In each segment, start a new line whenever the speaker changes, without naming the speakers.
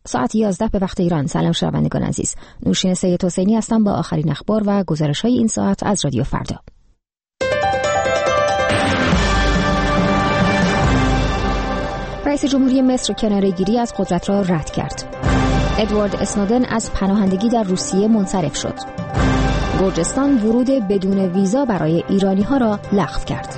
ساعت 11 به وقت ایران. سلام شنوندگان عزیز. نوشین سید حسینی هستم با آخرین اخبار و گزارش‌های این ساعت از رادیو فردا. رئیس جمهوری مصر کناره‌گیری از قدرت را رد کرد. ادوارد اسنودن از پناهندگی در روسیه منصرف شد. گرجستان ورود بدون ویزا برای ایرانی‌ها را لغو کرد.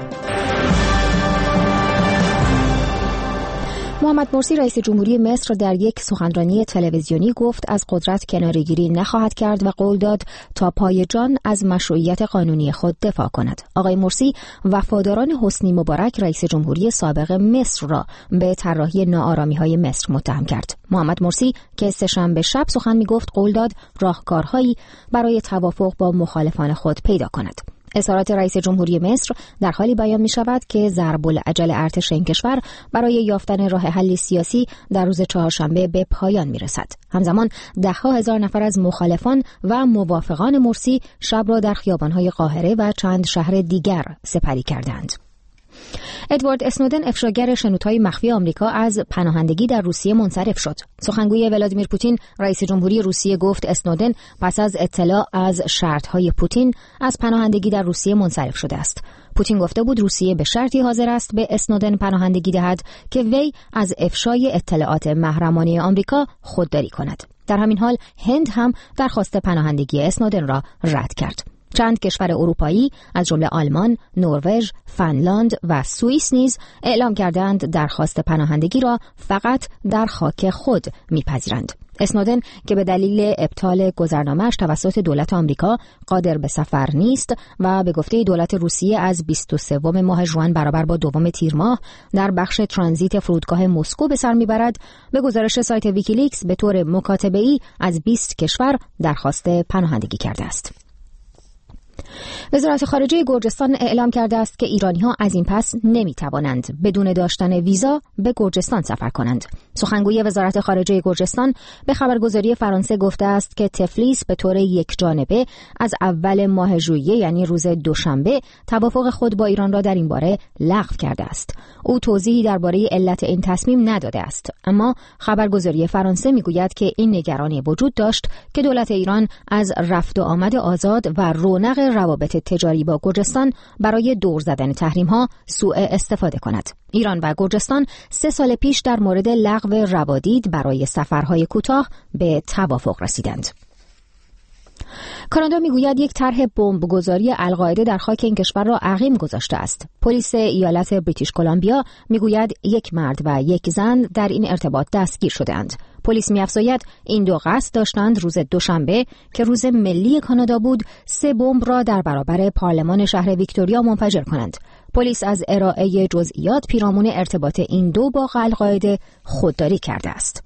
محمد مرسی رئیس جمهوری مصر در یک سخنرانی تلویزیونی گفت از قدرت کناره‌گیری نخواهد کرد و قول داد تا پای جان از مشروعیت قانونی خود دفاع کند. آقای مرسی وفاداران حسنی مبارک رئیس جمهوری سابق مصر را به طراحی ناآرامی‌های مصر متهم کرد. محمد مرسی که سه‌شنبه شب سخن می‌گفت قول داد راهکارهایی برای توافق با مخالفان خود پیدا کند. اظهارات رئیس جمهوری مصر در حالی بیان می شود که ضرب العجل ارتش این کشور برای یافتن راه حلی سیاسی در روز چهارشنبه به پایان می رسد. همزمان ده‌ها هزار نفر از مخالفان و موافقان مرسی شب را در خیابان‌های قاهره و چند شهر دیگر سپری کردند. ادوارد اسنودن افشاگر شنودهای مخفی آمریکا از پناهندگی در روسیه منصرف شد. سخنگوی ولادیمیر پوتین رئیس جمهوری روسیه گفت اسنودن پس از اطلاع از شرطهای پوتین از پناهندگی در روسیه منصرف شده است. پوتین گفته بود روسیه به شرطی حاضر است به اسنودن پناهندگی دهد که وی از افشای اطلاعات محرمانه آمریکا خودداری کند. در همین حال هند هم درخواست پناهندگی اسنودن را رد کرد. چند کشور اروپایی از جمله آلمان، نروژ، فنلاند و سوئیس نیز اعلام کردند درخواست پناهندگی را فقط در خاک خود می‌پذیرند. اسنودن که به دلیل ابطال گذرنامه‌اش توسط دولت آمریکا قادر به سفر نیست و به گفته دولت روسیه از 23 ماه ژوئن برابر با 2 تیر ماه در بخش ترانزیت فرودگاه مسکو به سر میبرد، به گزارش سایت ویکیلیکس به طور مکاتبه‌ای از 20 کشور درخواست پناهندگی کرده است. وزارت خارجه گرجستان اعلام کرده است که ایرانی‌ها از این پس نمی‌توانند بدون داشتن ویزا به گرجستان سفر کنند. سخنگوی وزارت خارجه گرجستان به خبرگزاری فرانسه گفته است که تفلیس به طور یکجانبه از اول ماه ژوئیه یعنی روز دوشنبه توافق خود با ایران را در این باره لغو کرده است. او توضیحی درباره علت این تصمیم نداده است، اما خبرگزاری فرانسه می‌گوید که این نگرانی وجود داشت که دولت ایران از رفت و آمد آزاد و رونق روابط تجاری با گرجستان برای دور زدن تحریم‌ها سوء استفاده کند. ایران و گرجستان 3 سال پیش در مورد لغو روادید برای سفرهای کوتاه به توافق رسیدند. کانادا میگوید یک طرح بمبگذاری القاعده در خاک این کشور را عقیم گذاشته است. پلیس ایالت بریتیش کلمبیا میگوید یک مرد و یک زن در این ارتباط دستگیر شدند. پلیس می‌افزاید این دو قصد داشتند روز دوشنبه که روز ملی کانادا بود 3 بمب را در برابر پارلمان شهر ویکتوریا منفجر کنند. پلیس از ارائه جزئیات پیرامون ارتباط این دو با القاعده خودداری کرده است.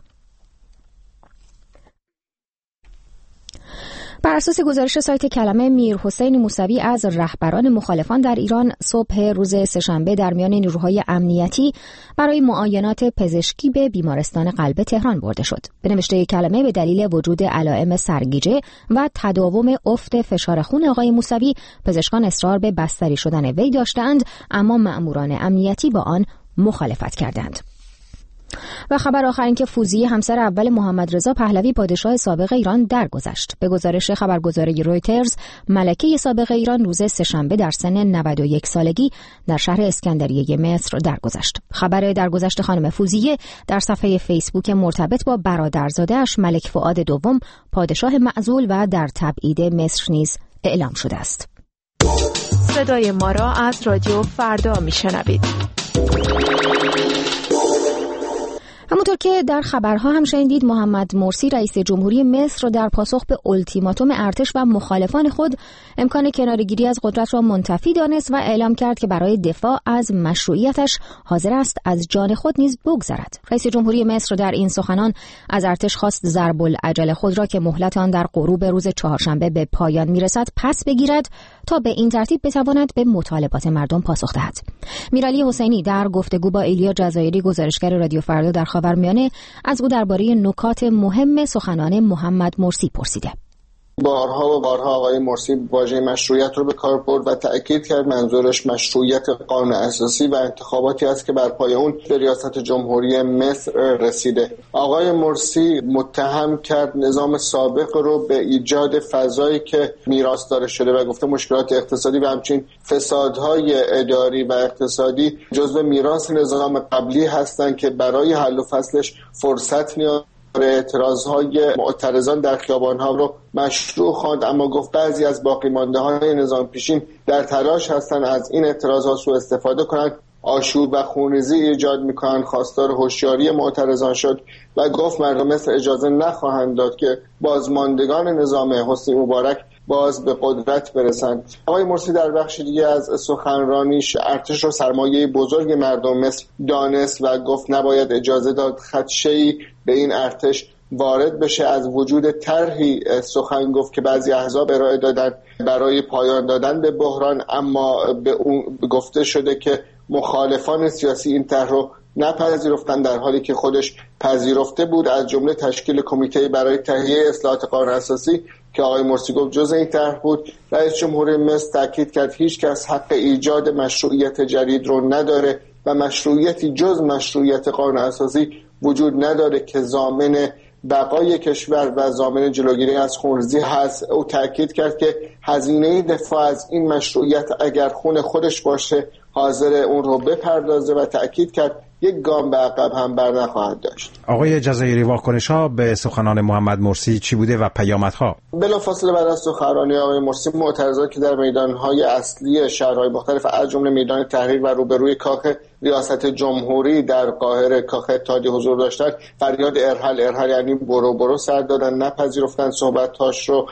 بر اساس گزارش سایت کلمه، میرحسین موسوی از رهبران مخالفان در ایران صبح روز سه‌شنبه در میان نیروهای امنیتی برای معاینات پزشکی به بیمارستان قلب تهران برده شد. به نوشته کلمه به دلیل وجود علائم سرگیجه و تداوم افت فشار خون آقای موسوی، پزشکان اصرار به بستری شدن وی داشتند، اما مأموران امنیتی با آن مخالفت کردند. و خبر آخر این که فوزیه همسر اول محمد رضا پهلوی پادشاه سابق ایران درگذشت. به گزارش خبرگزاری رویترز، ملکه سابق ایران روز سه‌شنبه در سن 91 سالگی در شهر اسکندریه مصر درگذشت. خبر درگذشت خانم فوزیه در صفحه فیسبوک مرتبط با برادرزاده‌اش ملک فؤاد دوم پادشاه معزول و در تبعید مصر نیز اعلام شده است.
صدای ما را از رادیو فردا میشنوید.
همونطور که در خبرها هم شنیدید، محمد مرسی رئیس جمهوری مصر در پاسخ به التیماتوم ارتش و مخالفان خود امکان کناره‌گیری از قدرت را منتفی دانست و اعلام کرد که برای دفاع از مشروعیتش حاضر است از جان خود نیز بگذرد. رئیس جمهوری مصر در این سخنان از ارتش خواست ضرب العجل خود را که مهلت آن در غروب روز چهارشنبه به پایان میرسد پس بگیرد تا به این ترتیب بتواند به مطالبات مردم پاسخ دهد. میرعلی حسینی در گفتگو با ایلیا جزایری گزارشگر رادیو فردا در خاورمیانه از او درباره نکات مهم سخنان محمد مرسی پرسیده.
بارها و بارها آقای مرسی واژه مشروعیت رو به کار برد و تأکید کرد منظورش مشروعیت قانون اساسی و انتخاباتی است که بر پای اون به ریاست جمهوری مصر رسیده. آقای مرسی متهم کرد نظام سابق رو به ایجاد فضایی که میراثدار شده و گفته مشکلات اقتصادی و همچنین فسادهای اداری و اقتصادی جزو میراث نظام قبلی هستند که برای حل و فصلش فرصت نیاز اعتراضهای معترضان در خیابان‌ها رو مشروع خواند، اما گفت بعضی از باقی مانده‌های نظام پیشین در تلاش هستند از این اعتراضات سوء استفاده کنند، آشوب و خونریزی ایجاد می‌کنند. خواستار هوشیاری معترضان شد و گفت مردم مصر اجازه نخواهند داد که بازماندگان نظام حسنی مبارک باز به قدرت برسند. آقای مرسی در بخش دیگه از سخنرانیش ارتش رو سرمایه بزرگ مردم مصر دانست و گفت نباید اجازه داد خدشه‌ای به این ارتش وارد بشه. از وجود طرحی سخن گفت که بعضی احزاب ارائه دادن برای پایان دادن به بحران، اما به اون گفته شده که مخالفان سیاسی این طرح رو نپذیرفتن، در حالی که خودش پذیرفته بود، از جمله تشکیل کمیته برای تهیه اصلاحات قانون اساسی که آقای مرسی گفت جزء این طرح بود. رئیس جمهور مصر تاکید کرد هیچ کس حق ایجاد مشروعیت جدید رو نداره و مشروعیتی جز مشروعیت قانون اساسی وجود نداره که ضامن بقای کشور و ضامن جلوگیری از خونریزی هست. او تاکید کرد که هزینه دفاع از این مشروعیت اگر خون خودش باشه حاضر اون رو بپردازه و تاکید کرد یک گام به عقب هم بر نخواهد داشت.
آقای جزایری، واکنش‌ها به سخنان محمد مرسی چی بوده و پیامدها؟
بلافاصله بعد از سخنرانی آقای مرسی معترضان که در میدان‌های اصلی شهرهای مختلف از جمله میدان تحریر و روبروی کاخ ریاست جمهوری در قاهره کاخ اتحادیه حضور داشتند فریاد ارحل یعنی برو برو سر دادن، نپذیرفتن صحبت‌هاش رو.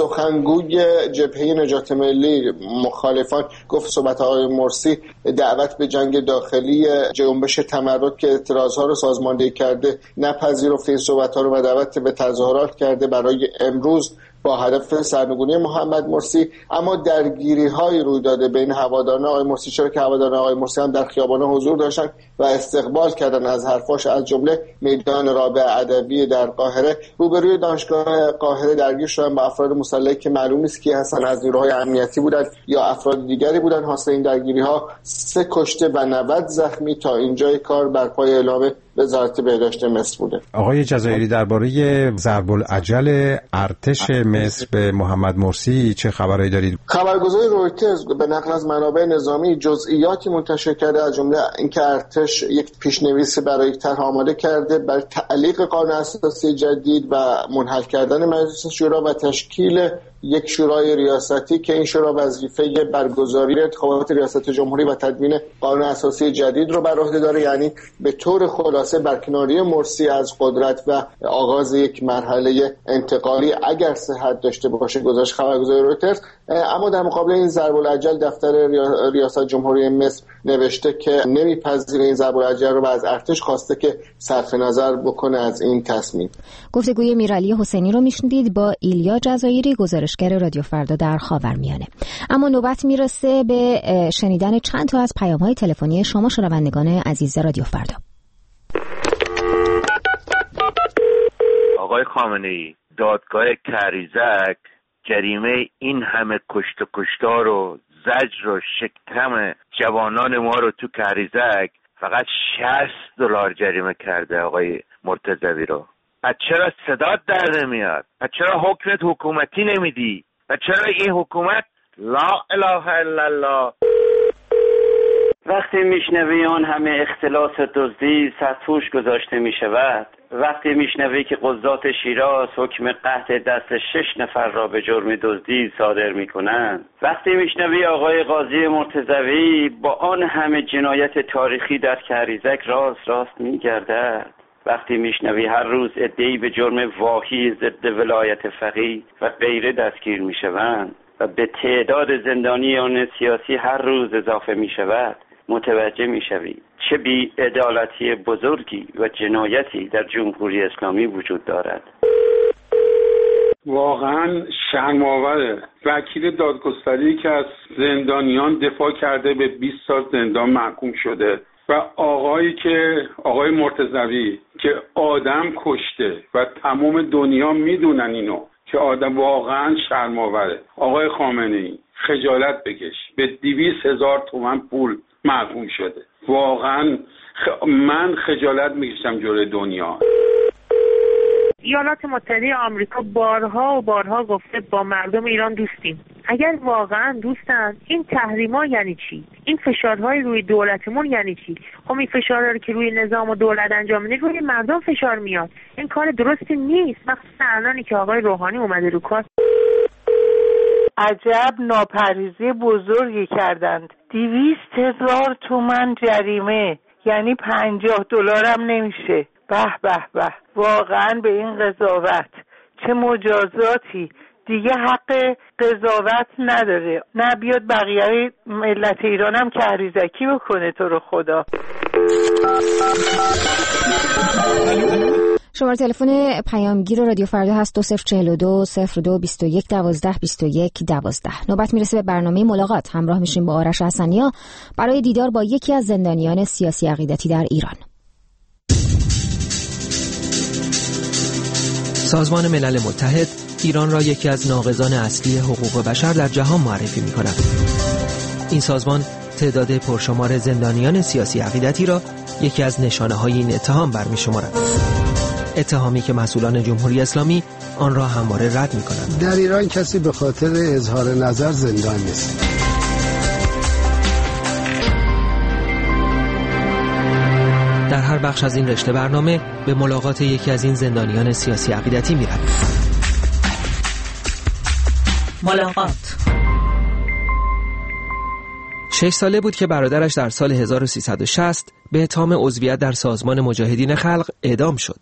سخنگوی جبهه نجات ملی مخالفان گفت صحبت آقای مرسی دعوت به جنگ داخلی جنبش تمرد که اعتراضها رو سازماندهی کرده نپذیرفت این صحبت‌ها رو و دعوت به تظاهرات کرده برای امروز با هدف سرنگونی محمد مرسی. اما درگیری‌های روی داده بین هواداران آقای مرسی، چرا که هواداران آقای مرسی هم در خیابان‌ها حضور داشتن و استقبال کردن از حرفاش، از جمله میدان رابعه ادبی در قاهره. روبروی دانشگاه قاهره درگیر شدن با افراد مسلح که معلوم نیست کی هستن، از نیروهای امنیتی بودن یا افراد دیگری بودن. حاصل این درگیری‌ها 3 کشته و 90 زخمی تا اینجای کار بر پای اعلام وزارت بهداشت مصر بوده.
آقای جزایری، درباره ضرب العجل ارتش مصر به محمد مرسی چه خبرایی دارید؟
خبرگزاری رویترز به نقل از منابع نظامی جزئیاتی منتشر کرده، از جمله اینکه ارتش یک پیشنویس برای یک طرح آماده کرده برای تعلیق قانون اساسی جدید و منحل کردن مجلس شورا و تشکیل یک شورای ریاستی که این شورا وظیفه برگزاری انتخابات ریاست جمهوری و تدوین قانون اساسی جدید رو بر عهده داره. یعنی به طور خلاصه برکناری مرسی از قدرت و آغاز یک مرحله انتقالی اگر صحت داشته باشه، گزارش خبرگزاری رویترز. اما در مقابل این ضرب العجل دفتر ریاست جمهوری مصر نوشته که نمیپذیره این ضرب العجل رو و از ارتش خواسته که صرف نظر بکنه از این تصمیم.
گفتگوی میرعلی حسینی رو میشنیدید با ایلیا جزایری، گزارشگر رادیو فردا در خاورمیانه. اما نوبت میرسه به شنیدن چند تا از پیام‌های تلفنی شما شنوندگان عزیز رادیو فردا.
آقای خامنه‌ای، دادگاه کریزک جریمه این همه کشت و کشتار و زجر و شکم جوانان ما رو تو کریزک فقط $60 جریمه کرده آقای مرتضوی رو. پس چرا صدات در نمیاد؟ پس چرا حکمت حکومتی نمیدی؟ پس چرا این حکومت لا اله الا الله؟
وقتی میشنوی آن همه اختلاس و دزدی سرپوش گذاشته میشود، وقتی میشنوی که قضات شیراز حکم قطع دست 6 نفر را به جرم دزدی صادر میکنند، وقتی میشنوی آقای قاضی مرتضوی با آن همه جنایت تاریخی در کریزک راست میگردد، وقتی میشنوی هر روز عده‌ای به جرم واهی ضد ولایت فقیه و غیره دستگیر میشوند و به تعداد زندانیان سیاسی هر روز اضافه میشود، متوجه میشوی چه بی‌عدالتی بزرگی و جنایتی در جمهوری اسلامی وجود دارد.
واقعا شرم‌آوره. وکیل دادگستری که از زندانیان دفاع کرده به 20 سال زندان محکوم شده و آقای مرتضوی که آدم کشته و تمام دنیا میدونن اینو که آدم واقعا شرم‌آوره. آقای خامنه‌ای خجالت بکش، به 200,000 تومان پول محکوم شده. واقعا من خجالت میکشم جلوی دنیا.
ایالات متحده آمریکا بارها و بارها گفته با مردم ایران دوستیم. اگر واقعا دوستن این تحریما یعنی چی؟ این فشارهای روی دولتمون یعنی چی؟ خب این فشارها که روی نظام و دولت انجام میده روی مردم فشار میاد. این کار درستی نیست. مخصوصا الانی که آقای روحانی اومده رو کار.
عجب ناپرهیزی بزرگی کردند. 200,000 تومان جریمه، یعنی $50 هم نمیشه. به به به، واقعا به این قضاوت چه مجازاتی، دیگه حق قضاوت نداره. نه بیاد بقیه ملت ایران هم کهریزکی بکنه تو رو خدا.
شماره تلفن پیامگیر رادیو فردا هست 2042 02 21 12 21 12. نوبت میرسه به برنامه ملاقات. همراه میشیم با آرش حسنیا برای دیدار با یکی از زندانیان سیاسی عقیدتی در ایران.
سازمان ملل متحد ایران را یکی از ناقضان اصلی حقوق بشر در جهان معرفی می‌کند. این سازمان تعداد پرشمار زندانیان سیاسی عقیدتی را یکی از نشانه‌های این اتهام برمی‌شمارد. اتهامی که مسئولان جمهوری اسلامی آن را همواره رد می‌کنند.
در ایران کسی به خاطر اظهار نظر زندان نیست.
در هر بخش از این رشته برنامه به ملاقات یکی از این زندانیان سیاسی عقیدتی می‌رویم.
ملاقات.
6 ساله بود که برادرش در سال 1360 به اتهام عضویت در سازمان مجاهدین خلق اعدام شد.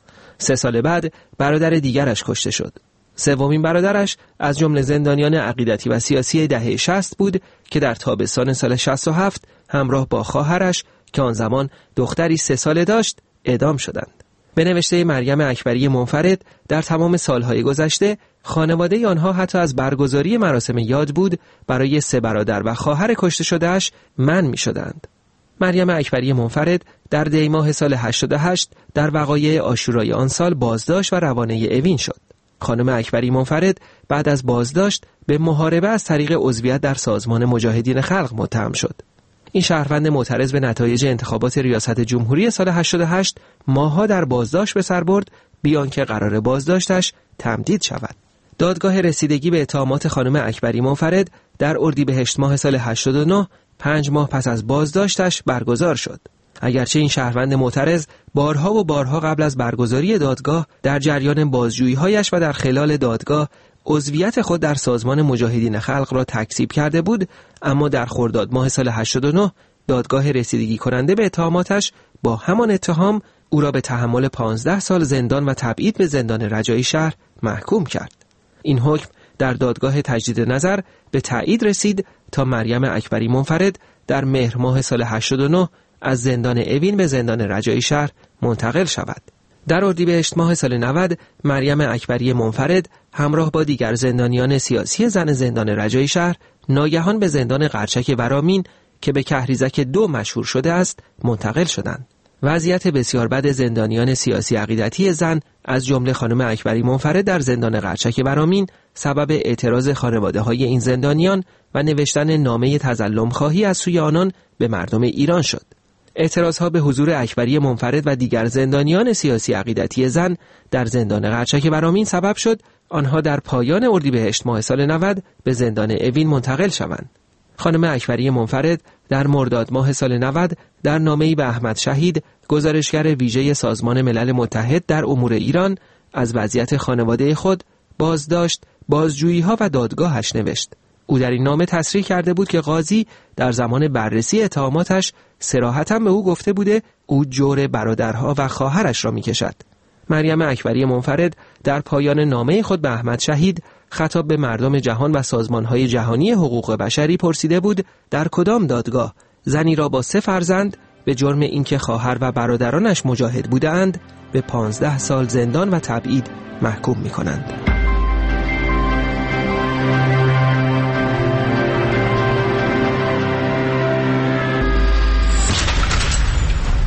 3 سال بعد برادر دیگرش کشته شد. سومین برادرش از جمله زندانیان عقیدتی و سیاسی دهه 60 بود که در تابستان سال 67 همراه با خواهرش که آن زمان دختری 3 ساله داشت اعدام شدند. به نوشته مریم اکبری منفرد در تمام سالهای گذشته خانواده آنها حتی از برگزاری مراسم یاد بود برای 3 برادر و خواهر کشته شدهش منع می‌شدند. مریم اکبری منفرد در دی ماه سال 88 در وقایع عاشورای آن سال بازداشت و روانه اوین شد. خانم اکبری منفرد بعد از بازداشت به محاربه از طریق عضویت در سازمان مجاهدین خلق متهم شد. این شهروند معترض به نتایج انتخابات ریاست جمهوری سال 88 ماه‌ها در بازداشت به سر برد بیان که قرار بازداشتش تمدید شود. دادگاه رسیدگی به اتهامات خانم اکبری منفرد در اردیبهشت ماه سال 89 5 ماه پس از بازداشتش برگزار شد. اگرچه این شهروند معترض بارها و بارها قبل از برگزاری دادگاه در جریان بازجویی‌هایش و در خلال دادگاه عضویت خود در سازمان مجاهدین خلق را تکذیب کرده بود، اما در خرداد ماه سال 89 دادگاه رسیدگی کننده به اتهاماتش با همان اتهام او را به تحمل 15 سال زندان و تبعید به زندان رجایی شهر محکوم کرد. این حکم در دادگاه تجدید نظر به تایید رسید تا مریم اکبری منفرد در مهر ماه سال 89 از زندان اوین به زندان رجایی شهر منتقل شود. در اردیبهشت ماه سال 90 مریم اکبری منفرد همراه با دیگر زندانیان سیاسی زن زندان رجایی شهر ناگهان به زندان قرچک ورامین که به کهریزک 2 مشهور شده است منتقل شدند. وضعیت بسیار بد زندانیان سیاسی عقیدتی زن از جمله خانم اکبری منفرد در زندان قرچک ورامین سبب اعتراض خانواده‌های این زندانیان و نوشتن نامه تظلم خواهی از سوی آنان به مردم ایران شد. اعتراضها به حضور اکبری منفرد و دیگر زندانیان سیاسی عقیدتی زن در زندان قرچک ورامین سبب شد آنها در پایان اردیبهشت ماه سال 90 به زندان اوین منتقل شوند. خانم اکبری منفرد در مرداد ماه سال 90 در نامه‌ای به احمد شهید گزارشگر ویژه سازمان ملل متحد در امور ایران از وضعیت خانواده خود، بازداشت، بازجویی‌ها و دادگاهش نوشت. او در این نامه تصریح کرده بود که قاضی در زمان بررسی اتهاماتش صراحتاً به او گفته بوده او جور برادرها و خواهرش را می‌کشد. مریم اکبری منفرد در پایان نامه خود به احمد شهید خطاب به مردم جهان و سازمان‌های جهانی حقوق بشری پرسیده بود در کدام دادگاه زنی را با 3 فرزند به جرم اینکه خواهر و برادرانش مجاهد بودند به 15 سال زندان و تبعید محکوم می‌کنند.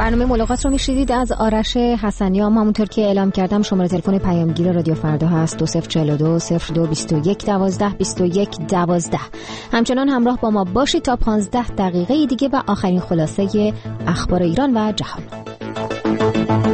برنامه ملاقات رو میشنیدید از آرش حسنیام. همونطور که اعلام کردم شماره تلفن پیامگیر رادیو فردا هست 2042 02 21 12 21 12. همچنان همراه با ما باشید تا 15 دقیقه دیگه و آخرین خلاصه اخبار ایران و جهان.